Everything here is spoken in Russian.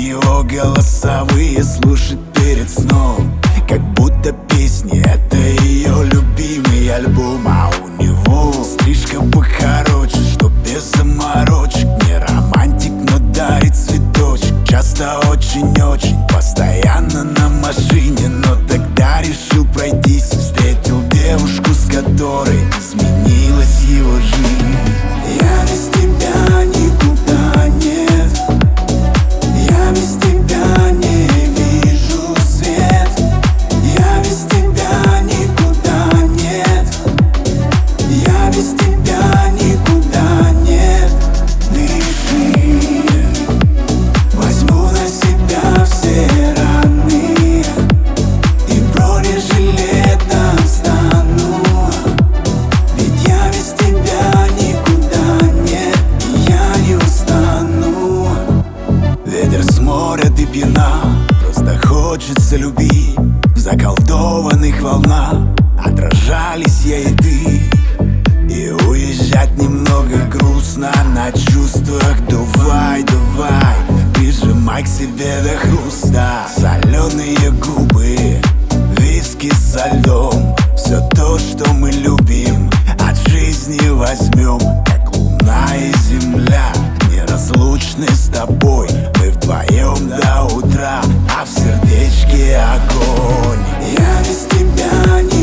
его голосовые слушать перед сном, как будто песни — это ее любимый альбом. А у него стрижка покороче, что без заморочек. Не романтик, но дарит цветочек. Часто очень-очень, постоянно на машине. Но тогда решил пройтись и встретил девушку, с которой изменилась его жизнь. Я без тебя никуда нет, я без тебя не вижу свет. Я без тебя никуда нет, я без тебя никуда нет. Дыши, возьму на себя все раны и бронежилетом стану. Ведь я без тебя никуда нет, и я не устану. Ветер с моря, ты пьяна, просто хочется любить. В заколдованных волнах отражались я и ты. И уезжать немного грустно на чувствах. Давай, давай, прижимай к себе до хруста. Соленые губы, виски со льдом. Все то, что мы любим, от жизни возьмем. Как луна и земля, неразлучны с тобой. Мы вдвоем до утра, а в сердечке огонь. Я без тебя не